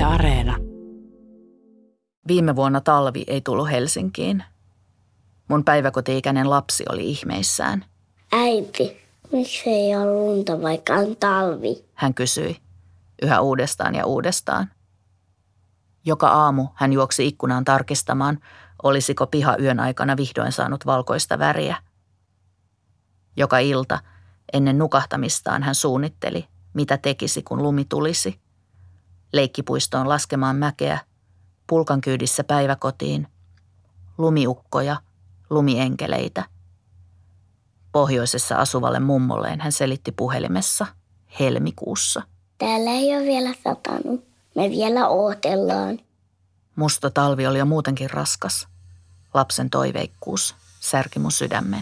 Areena. Viime vuonna talvi ei tullut Helsinkiin. Mun päiväkoti-ikäinen lapsi oli ihmeissään. Äiti, miksi ei ole lunta, vaikka on talvi? Hän kysyi yhä uudestaan ja uudestaan. Joka aamu hän juoksi ikkunaan tarkistamaan, olisiko piha yön aikana vihdoin saanut valkoista väriä. Joka ilta ennen nukahtamistaan hän suunnitteli, mitä tekisi, kun lumi tulisi. Leikkipuistoon laskemaan mäkeä, pulkan kyydissä päiväkotiin, lumiukkoja, lumienkeleitä. Pohjoisessa asuvalle mummolleen hän selitti puhelimessa helmikuussa. Täällä ei ole vielä satanut. Me vielä odotellaan. Musta talvi oli jo muutenkin raskas. Lapsen toiveikkuus särki mun sydämen.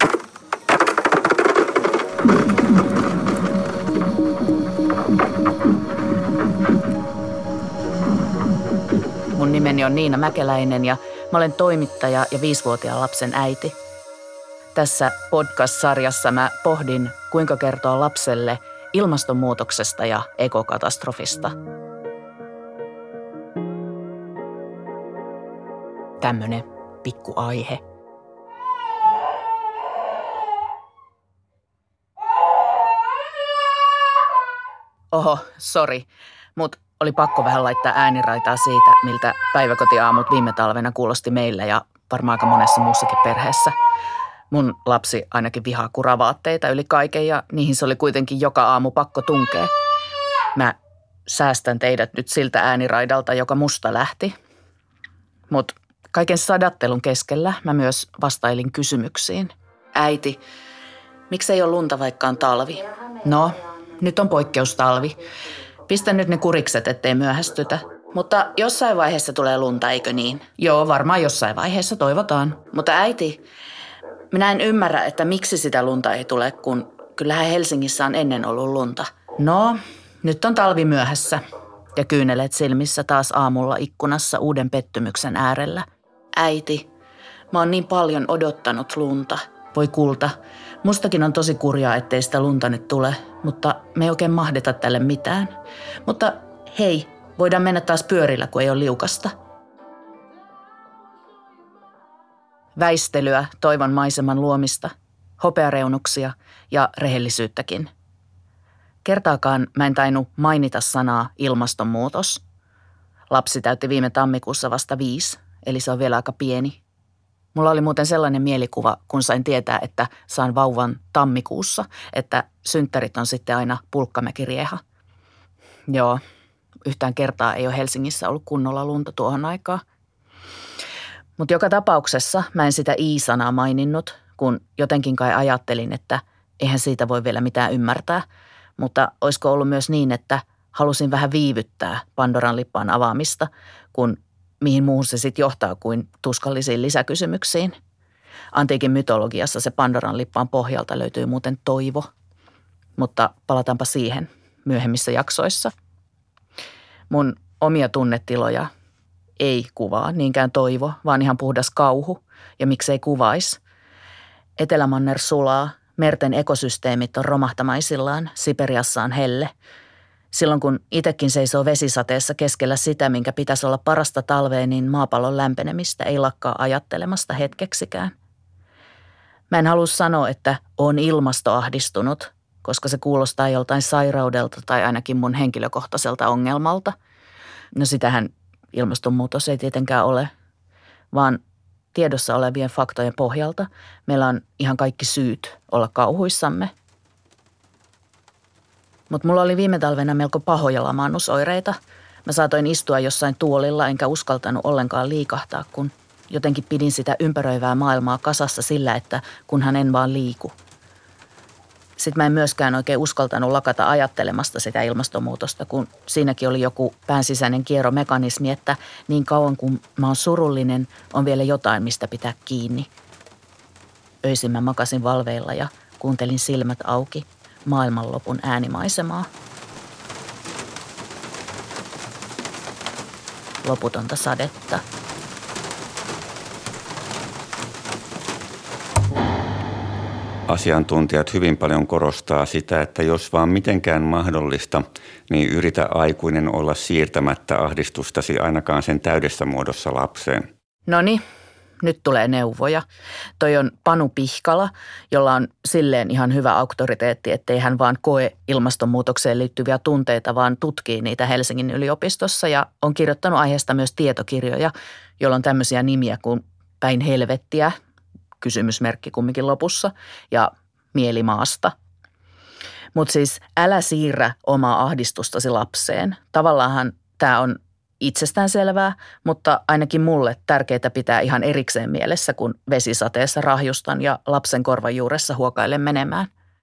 Mun nimeni on Niina Mäkeläinen ja mä olen toimittaja ja 5-vuotiaan lapsen äiti. Tässä podcast-sarjassa mä pohdin, kuinka kertoa lapselle ilmastonmuutoksesta ja ekokatastrofista. Tämmönen pikku aihe. Oho, sori, mut oli pakko vähän laittaa ääniraitaa siitä, miltä päiväkotiaamut viime talvena kuulosti meillä ja varmaan aika monessa muussakin perheessä. Mun lapsi ainakin vihaa kuravaatteita yli kaiken ja niihin se oli kuitenkin joka aamu pakko tunkea. Mä säästän teidät nyt siltä ääniraidalta, joka musta lähti. Mut kaiken sadattelun keskellä mä myös vastailin kysymyksiin. Äiti, miksei ole lunta vaikka on talvi? No, nyt on poikkeustalvi. Pistä nyt ne kurikset, ettei myöhästytä. Mutta jossain vaiheessa tulee lunta, eikö niin? Joo, varmaan jossain vaiheessa toivotaan. Mutta äiti, minä en ymmärrä, että miksi sitä lunta ei tule, kun kyllähän Helsingissä on ennen ollut lunta. No, nyt on talvi myöhässä. Ja kyyneleet silmissä taas aamulla ikkunassa uuden pettymyksen äärellä. Äiti, mä oon niin paljon odottanut lunta. Voi kulta, mustakin on tosi kurjaa, ettei sitä lunta nyt tule, mutta me ei oikein mahdeta tälle mitään. Mutta hei, voidaan mennä taas pyörillä, kun ei ole liukasta. Väistelyä, toivon maiseman luomista, hopeareunuksia ja rehellisyyttäkin. Kertaakaan mä en tainnut mainita sanaa ilmastonmuutos. Lapsi täytti viime tammikuussa vasta 5, eli se on vielä aika pieni. Mulla oli muuten sellainen mielikuva, kun sain tietää, että saan vauvan tammikuussa, että synttärit on sitten aina pulkkamäkirieha. Joo, yhtään kertaa ei ole Helsingissä ollut kunnolla lunta tuohon aikaan. Mutta joka tapauksessa mä en sitä i-sanaa maininnut, kun jotenkin kai ajattelin, että eihän siitä voi vielä mitään ymmärtää. Mutta olisiko ollut myös niin, että halusin vähän viivyttää Pandoran lippaan avaamista, kun mihin muuhun se sitten johtaa kuin tuskallisiin lisäkysymyksiin. Antiikin mytologiassa se Pandoran lippaan pohjalta löytyy muuten toivo, mutta palataanpa siihen myöhemmissä jaksoissa. Mun omia tunnetiloja ei kuvaa niinkään toivo, vaan ihan puhdas kauhu, ja miksei kuvaisi. Etelämanner sulaa, merten ekosysteemit on romahtamaisillaan, Siperiassa on helle. Silloin kun itsekin seisoo vesisateessa keskellä sitä, minkä pitäisi olla parasta talvea, niin maapallon lämpenemistä ei lakkaa ajattelemasta hetkeksikään. Mä en halua sanoa, että on ilmastoahdistunut, koska se kuulostaa joltain sairaudelta tai ainakin mun henkilökohtaiselta ongelmalta. No sitähän ilmastonmuutos ei tietenkään ole, vaan tiedossa olevien faktojen pohjalta meillä on ihan kaikki syyt olla kauhuissamme. Mutta mulla oli viime talvena melko pahoja lamaannusoireita. Mä saatoin istua jossain tuolilla enkä uskaltanut ollenkaan liikahtaa, kun jotenkin pidin sitä ympäröivää maailmaa kasassa sillä, että kunhan en vaan liiku. Sitten mä en myöskään oikein uskaltanut lakata ajattelemasta sitä ilmastonmuutosta, kun siinäkin oli joku päänsisäinen kierromekanismi, että niin kauan kun mä oon surullinen, on vielä jotain, mistä pitää kiinni. Öisin mä makasin valveilla ja kuuntelin silmät auki maailmanlopun äänimaisemaa. Loputonta sadetta. asiantuntijat hyvin paljon korostaa sitä, että jos vaan mitenkään mahdollista, niin yritä aikuinen olla siirtämättä ahdistustasi ainakaan sen täydessä muodossa lapseen. Noniin, nyt tulee neuvoja. Toi on Panu Pihkala, jolla on silleen ihan hyvä auktoriteetti, ettei hän vaan koe ilmastonmuutokseen liittyviä tunteita, vaan tutkii niitä Helsingin yliopistossa ja on kirjoittanut aiheesta myös tietokirjoja, jolla on tämmöisiä nimiä kuin Päin helvettiä, kysymysmerkki kumminkin lopussa, ja Mielimaasta. Mutta siis älä siirrä omaa ahdistustasi lapseen. Tavallaanhan tämä on itsestäänselvää, mutta ainakin mulle tärkeää pitää ihan erikseen mielessä, kun vesisateessa rahjustan ja lapsen korvan juuressa huokailen menemään.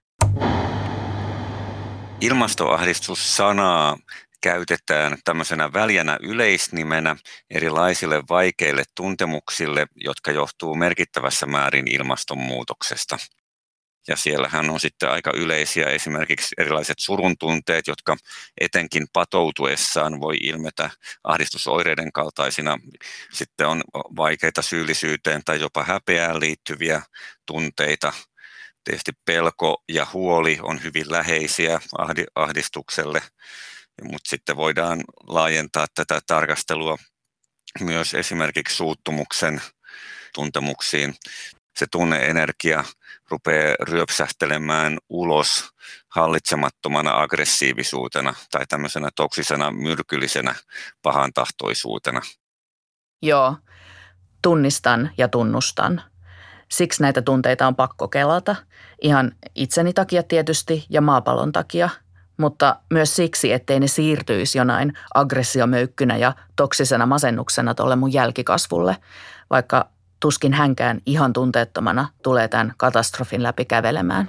Ilmastoahdistus-sanaa käytetään tämmöisenä väljänä yleisnimenä erilaisille vaikeille tuntemuksille, jotka johtuu merkittävässä määrin ilmastonmuutoksesta. Ja siellähän on sitten aika yleisiä esimerkiksi erilaiset surun tunteet, jotka etenkin patoutuessaan voi ilmetä ahdistusoireiden kaltaisina. Sitten on vaikeita syyllisyyteen tai jopa häpeään liittyviä tunteita. Tietysti pelko ja huoli on hyvin läheisiä ahdistukselle, mutta sitten voidaan laajentaa tätä tarkastelua myös esimerkiksi suuttumuksen tuntemuksiin. Se tunneenergia rupeaa ryöpsähtelemään ulos hallitsemattomana aggressiivisuutena tai tämmöisenä toksisena, myrkyllisenä pahantahtoisuutena. Joo, tunnistan ja tunnustan. Siksi näitä tunteita on pakko kelata. Ihan itseni takia tietysti ja maapallon takia, mutta myös siksi, ettei ne siirtyisi jonain aggressiomöykkynä ja toksisena masennuksena tuolle mun jälkikasvulle, vaikka tuskin hänkään ihan tunteettomana tulee tämän katastrofin läpi kävelemään.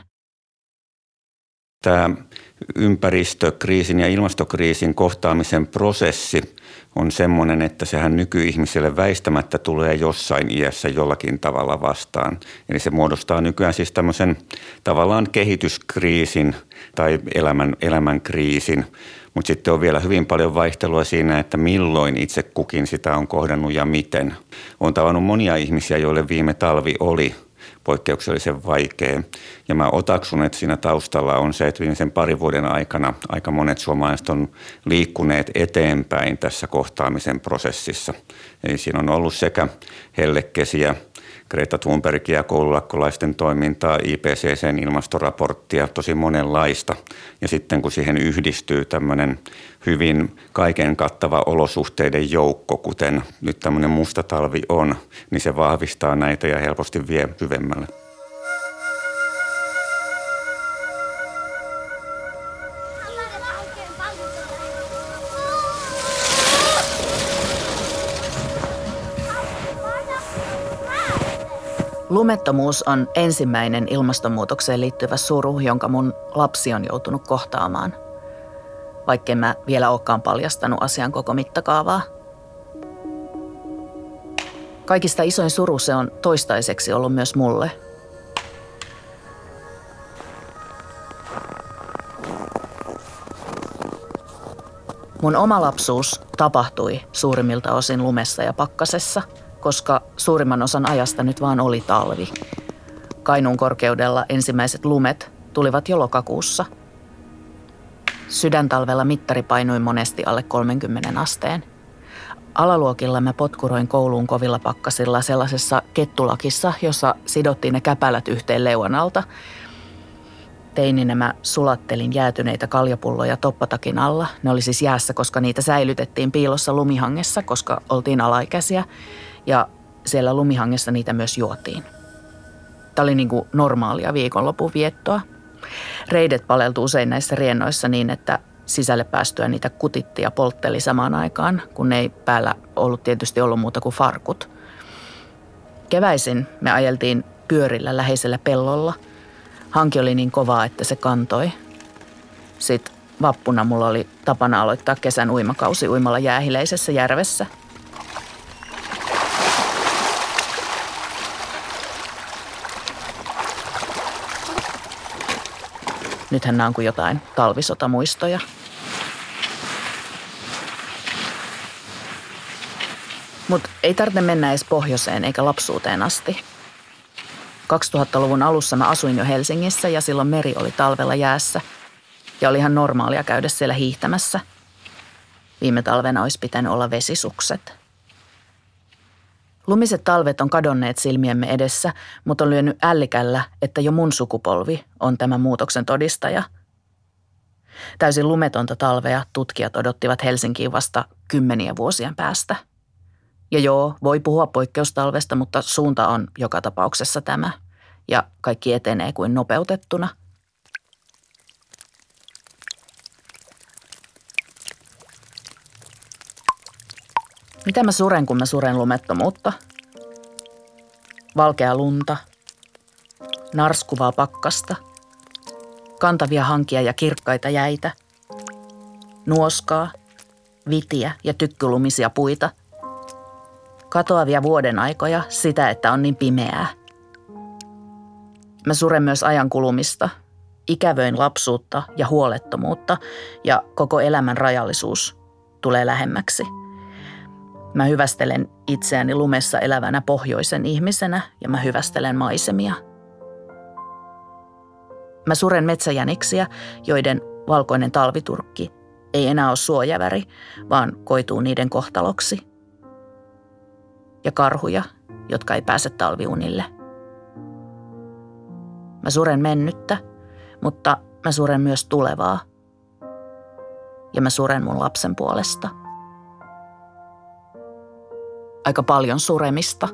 Tämä ympäristökriisin ja ilmastokriisin kohtaamisen prosessi on semmoinen, että sehän nykyihmiselle väistämättä tulee jossain iässä jollakin tavalla vastaan. Eli se muodostaa nykyään siis tämmöisen tavallaan kehityskriisin tai elämän kriisin. Mutta sitten on vielä hyvin paljon vaihtelua siinä, että milloin itse kukin sitä on kohdannut ja miten. Olen tavannut monia ihmisiä, joille viime talvi oli poikkeuksellisen vaikea. Ja mä otaksun, että siinä taustalla on se, että viimeisen parin vuoden aikana aika monet suomalaiset on liikkuneet eteenpäin tässä kohtaamisen prosessissa. Eli siinä on ollut sekä hellekesiä, Greta Thunbergia, koululakkolaisten toimintaa, IPCC:n ilmastoraporttia, tosi monenlaista. Ja sitten kun siihen yhdistyy tämmöinen hyvin kaiken kattava olosuhteiden joukko, kuten nyt tämmöinen musta talvi on, niin se vahvistaa näitä ja helposti vie syvemmälle. Lumettomuus on ensimmäinen ilmastonmuutokseen liittyvä suru, jonka mun lapsi on joutunut kohtaamaan, vaikkei mä vielä olekaan paljastanut asian koko mittakaavaa. Kaikista isoin suru se on toistaiseksi ollut myös mulle. Mun oma lapsuus tapahtui suurimmilta osin lumessa ja pakkasessa, koska suurimman osan ajasta nyt vaan oli talvi. Kainuun korkeudella ensimmäiset lumet tulivat jo lokakuussa. Sydäntalvella mittari painui monesti alle 30 asteen. Alaluokilla mä potkuroin kouluun kovilla pakkasilla sellaisessa kettulakissa, jossa sidottiin ne käpälät yhteen leuan alta. Teininä mä sulattelin jäätyneitä kaljapulloja toppatakin alla. Ne oli siis jäässä, koska niitä säilytettiin piilossa lumihangessa, koska oltiin alaikäisiä. Ja siellä lumihangessa niitä myös juotiin. Tämä oli niin kuin normaalia viikonlopun viettoa. Reidet paleltu usein näissä riennoissa niin, että sisälle päästyä niitä kutitti ja poltteli samaan aikaan, kun ei päällä tietysti ollut muuta kuin farkut. Keväisin me ajeltiin pyörillä läheisellä pellolla. Hanki oli niin kovaa, että se kantoi. Sitten vappuna mulla oli tapana aloittaa kesän uimakausi uimalla jäähileisessä järvessä. Nythän nämä on kuin jotain talvisotamuistoja. Mutta ei tarvitse mennä edes pohjoiseen eikä lapsuuteen asti. 2000-luvun alussa mä asuin jo Helsingissä ja silloin meri oli talvella jäässä. Ja oli ihan normaalia käydä siellä hiihtämässä. Viime talvena olisi pitänyt olla vesisukset. Lumiset talvet on kadonneet silmiemme edessä, mutta on lyönyt ällikällä, että jo mun sukupolvi on tämän muutoksen todistaja. Täysin lumetonta talvea tutkijat odottivat Helsinkiin vasta 10 vuosien päästä. Ja joo, voi puhua poikkeustalvesta, mutta suunta on joka tapauksessa tämä. Ja kaikki etenee kuin nopeutettuna. Mitä mä suren, kun mä suren lumettomuutta? Valkea lunta, narskuvaa pakkasta, kantavia hankia ja kirkkaita jäitä, nuoskaa, vitiä ja tykkylumisia puita, katoavia vuoden aikoja, sitä, että on niin pimeää. Mä suren myös ajan kulumista, ikävöin lapsuutta ja huolettomuutta ja koko elämän rajallisuus tulee lähemmäksi. Mä hyvästelen itseäni lumessa elävänä pohjoisen ihmisenä ja mä hyvästelen maisemia. Mä suren metsäjäniksiä, joiden valkoinen talviturkki ei enää ole suojaväri, vaan koituu niiden kohtaloksi. Ja karhuja, jotka ei pääse talviunille. Mä suren mennyttä, mutta mä suren myös tulevaa. Ja mä suren mun lapsen puolesta. Aika paljon suremista.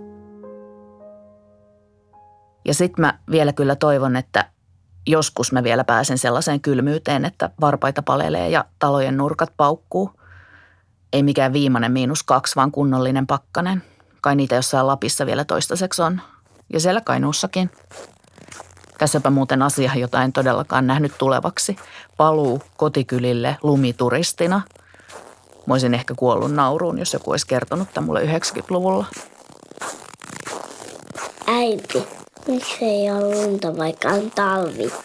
Ja sit mä vielä kyllä toivon, että joskus mä vielä pääsen sellaiseen kylmyyteen, että varpaita palelee ja talojen nurkat paukkuu. Ei mikään viimeinen -2, vaan kunnollinen pakkanen. Kai niitä jossain Lapissa vielä toistaiseksi on. Ja siellä Kainuussakin. Tässäpä muuten asia, jota en todellakaan nähnyt tulevaksi. Paluu kotikylille lumituristina. Mä olisin ehkä kuollut nauruun, jos joku olisi kertonut tämän mulle 90-luvulla. Äiti, miksi ei ole lunta, vaikka on talvi?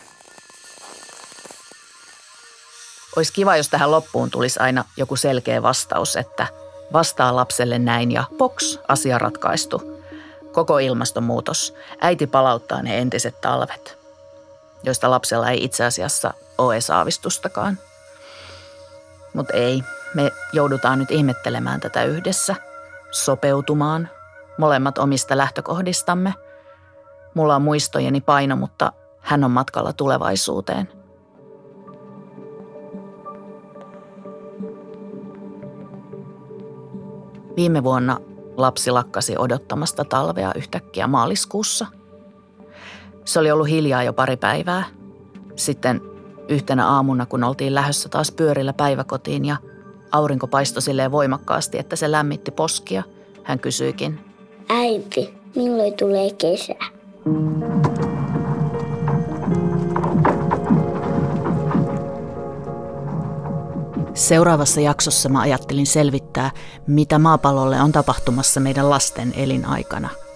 Olisi kiva, jos tähän loppuun tulisi aina joku selkeä vastaus, että vastaa lapselle näin ja poks, asia ratkaistu. Koko ilmastonmuutos. Äiti palauttaa ne entiset talvet, joista lapsella ei itse asiassa ole edes aavistustakaan. Mutta ei, me joudutaan nyt ihmettelemään tätä yhdessä, sopeutumaan, molemmat omista lähtökohdistamme. Mulla on muistojeni paino, mutta hän on matkalla tulevaisuuteen. Viime vuonna lapsi lakkasi odottamasta talvea yhtäkkiä maaliskuussa. Se oli ollut hiljaa jo pari päivää. Sitten yhtenä aamuna, kun oltiin lähdössä taas pyörillä päiväkotiin ja aurinko paistoi silleen voimakkaasti, että se lämmitti poskia, hän kysyikin: Äiti, milloin tulee kesä? Seuraavassa jaksossa mä ajattelin selvittää, mitä maapallolle on tapahtumassa meidän lasten elinaikana.